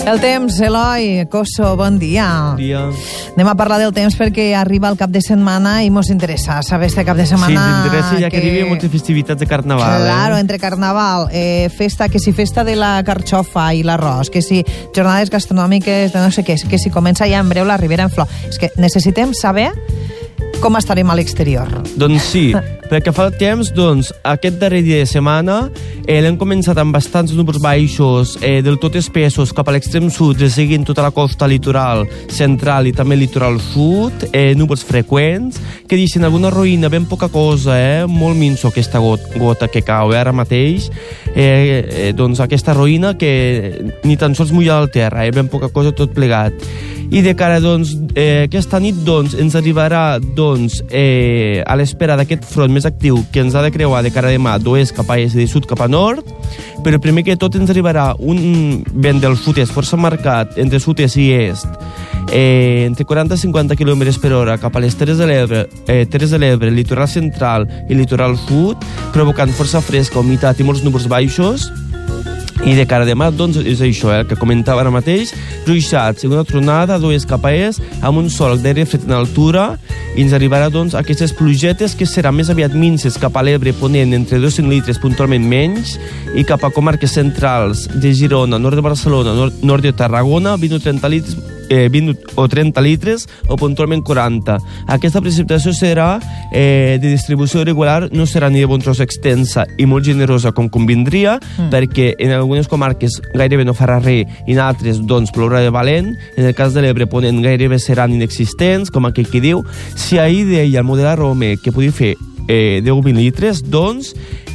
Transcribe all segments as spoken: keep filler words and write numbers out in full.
El temps, Eloi, Cosso, bon dia. Bon dia. Anem a parlar del temps perquè arriba el cap de setmana i mos interessa saber este cap de setmana... Sí, ens interessa ja que, que arriba moltes festivitats de carnaval. Claro, eh? entre carnaval, eh, festa, que si festa de la carxofa i l'arròs, que si jornades gastronòmiques de no sé què, que si comença ja en breu la Ribera en flor. És que necessitem saber com estarem a l'exterior. Doncs sí, perquè fa el temps, doncs, aquest darrer dia de setmana eh, l'hem començat amb bastants núvols baixos, eh, del tot espessos cap a l'extrem sud, seguint tota la costa litoral central i també litoral sud, eh, núvols freqüents, que deixen alguna ruïna, ben poca cosa, eh, molt minso aquesta got, gota que cau, eh, ara mateix, eh, eh, doncs aquesta ruïna que ni tan sols mulla la terra, eh, ben poca cosa tot plegat. I de cara, doncs, eh, aquesta nit, doncs, ens arribarà, doncs, eh, a l'espera d'aquest front més actiu que ens ha de creuar de cara a demà d'oest cap a est i de sud cap a nord, però primer que tot ens arribarà un vent del sud-est força marcat entre sud-est i est, eh, entre quaranta i cinquanta quilòmetres per hora cap a les Terres de l'Ebre, eh, Terres de l'Ebre, litoral central i litoral sud, provocant força fresca, humitat i molts núvols baixos. I de cara a demà, doncs, és això, eh, el que comentava ara mateix, ruixats i una tronada d'oest cap a est, amb un solc d'aire fred en altura, i ens arribarà, doncs, aquestes plugetes que seran més aviat minces cap a l'Ebre, ponent entre dos litres puntualment menys, i cap a comarques centrals de Girona, nord de Barcelona, nord, nord de Tarragona, vint o trenta litres, eh, vint o trenta litres o puntualment quaranta. Aquesta precipitació serà eh, de distribució irregular, no serà ni de bon tros extensa i molt generosa com convindria, mm. perquè en algunes comarques gairebé no farà res i en altres doncs plourà de valent. En el cas de l'Ebre Ponent gairebé seran inexistents, com aquell que diu. Si ahir deia el model Arome que podia fer eh, deu o vint litres, doncs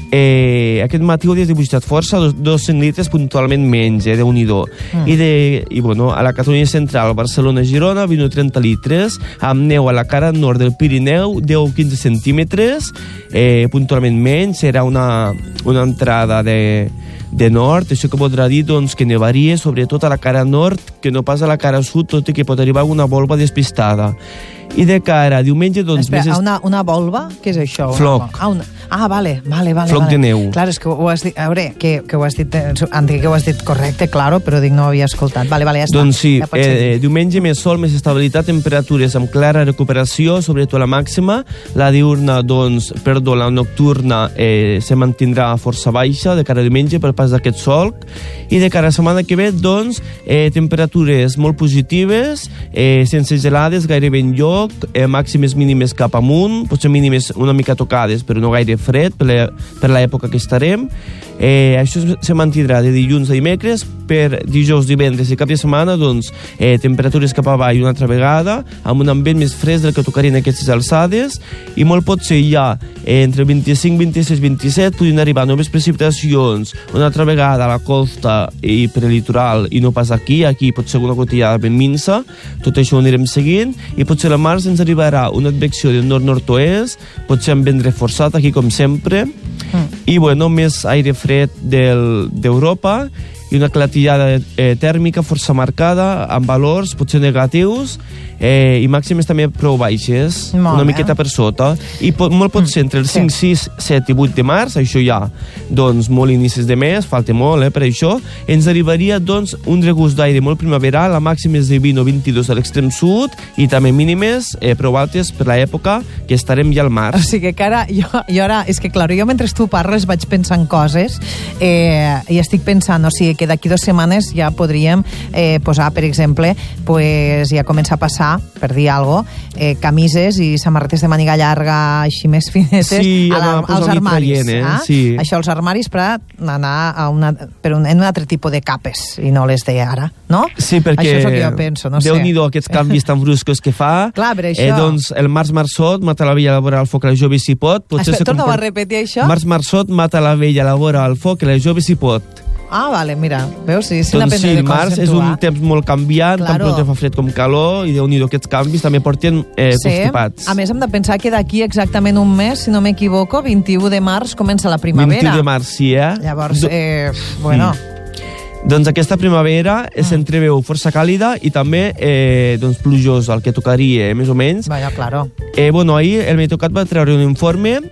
Eh, aquest matí ho has dibuixat força, dos, dos cents litres puntualment menys, eh, Déu-n'hi-do. Mm. I, de, i bueno, a la Catalunya central, Barcelona, Girona, vint o trenta litres, amb neu a la cara nord del Pirineu, deu o quinze centímetres, eh, puntualment menys, serà una, una entrada de, de nord, això que podrà dir doncs, que nevaria, sobretot a la cara nord, que no pas a la cara sud, tot i que pot arribar una volva despistada. I de cara a diumenge, doncs... Espera, més est... una, una volva? Què és això? Floc. Ah, una... ah, vale, vale, vale. Floc vale. de neu. Clar, és que ho has dit... A veure, que, que ho has dit... Entenc que ho has dit correcte, claro, però dic no ho havia escoltat. Vale, vale, ja està. Doncs sí, ja eh, diumenge més sol, més estabilitat, temperatures amb clara recuperació, sobretot la màxima. La diurna, doncs, perdó, la nocturna eh, se mantindrà força baixa de cara a diumenge per pas d'aquest solc. I de cara a setmana que ve, doncs, eh, temperatures molt positives, eh, sense gelades gairebé enlloc, eh, màximes mínimes cap amunt, potser mínimes una mica tocades, però no gaire fred per l'època que estarem. Eh, això se mantindrà de dilluns a dimecres, per dijous, divendres i cap de setmana, doncs, eh, temperatures cap avall una altra vegada, amb un ambient més fresc del que tocarien aquestes alçades, i molt potser ja eh, entre vint-i-cinc, vint-i-sis, vint-i-set podrien arribar noves precipitacions una altra vegada a la costa i per el litoral, i no pas aquí, aquí pot ser una gotellada ben minsa, tot això ho anirem seguint, i potser a març ens arribarà una advecció del nord-nord-oest, potser amb vent reforçat aquí com sempre, mm. i bueno, més aire fred d'Europa, i una clatillada eh, tèrmica força marcada, amb valors potser negatius, eh, i màximes també prou baixes, molt una bé. Miqueta per sota, i pot, molt pot ser entre el cinc, sis, set i vuit de març, això ja, doncs, molt inicis de mes, falta molt, eh, per això, ens arribaria, doncs, un regust d'aire molt primaveral, la màxima és de vint o vint-i-dos a l'extrem sud, i també mínimes eh, prou altes per l'època que estarem ja al març. O sigui que ara, jo, jo ara, és que, clar, jo mentre tu parles vaig pensant coses, eh, i estic pensant, o sigui, que d'aquí dues setmanes ja podríem eh, posar, per exemple, pues, ja comença a passar, per dir alguna cosa, eh, camises i samarretes de màniga llarga així més finetes sí, a la, als armaris. Traient, eh? Ah? Sí. Això, els armaris per anar a una, per un, en un altre tipus de capes i no les de ara, no? Sí, perquè això és el que jo penso, no sé. Déu-n'hi-do aquests canvis tan bruscos que fa. Clar, per això. Eh, doncs el març marçot mata la vella, elabora el foc, la jove si pot. Espera, torna comport... a repetir això? Març marçot mata la vella, elabora el foc, la jove si pot. Ah, vale, mira, veus? Sí, sí, doncs sí, el març és un temps molt canviant, claro. Tant fa fred com calor, i Déu-n'hi-do aquests canvis també porten eh, sí. constipats. A més, hem de pensar que d'aquí exactament un mes, si no m'equivoco, vint-i-u de març comença la primavera. vint-i-u de març, sí, eh? Llavors, eh, bueno... Mm. Doncs aquesta primavera mm. s'entreveu força càlida i també eh, doncs plujosa, el que tocaria, eh, més o menys. Vaja, claro. Eh, bueno, ahir el Meteocat va treure un informe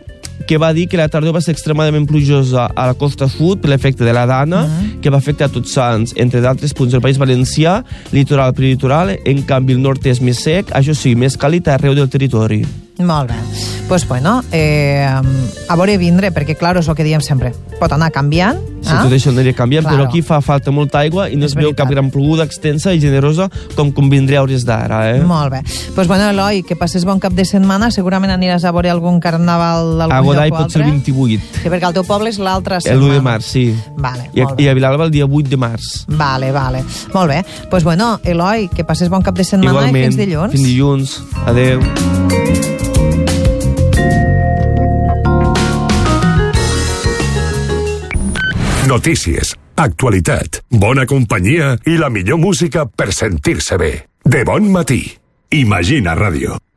que va dir que la tardor va ser extremadament plujosa a la costa sud per l'efecte de la Dana, mm. que va afectar Tots Sants, entre d'altres punts del País Valencià, litoral per litoral, en canvi el nord és més sec, això sí, més càlid arreu del territori. Molt bé. Doncs, pues, bueno, eh, a veure vindre, perquè, clar, és el que diem sempre. Pot anar canviant. Sí, eh? Tot això aniria canviant, claro. Però aquí fa falta molta aigua i no es, es veu cap gran ploguda extensa i generosa com convindria a hores d'ara, eh? Molt bé. Doncs, pues, bueno, Eloi, que passes bon cap de setmana. Segurament aniràs a veure algun carnaval d'algun lloc o altre. A Godall pot ser el vint-i-vuit. Sí, perquè el teu poble és l'altra setmana. L'u de març, sí. Vale, I, a, I a Vilalba el dia vuit de març. Vale, vale. Molt bé. Doncs, pues, bueno, Eloi, que passes bon cap de setmana. Igualment. I fins dilluns. Fins dilluns. Adéu. Notícies, actualitat, bona companyia i la millor música per sentir-se bé. De bon matí. Imagina Ràdio.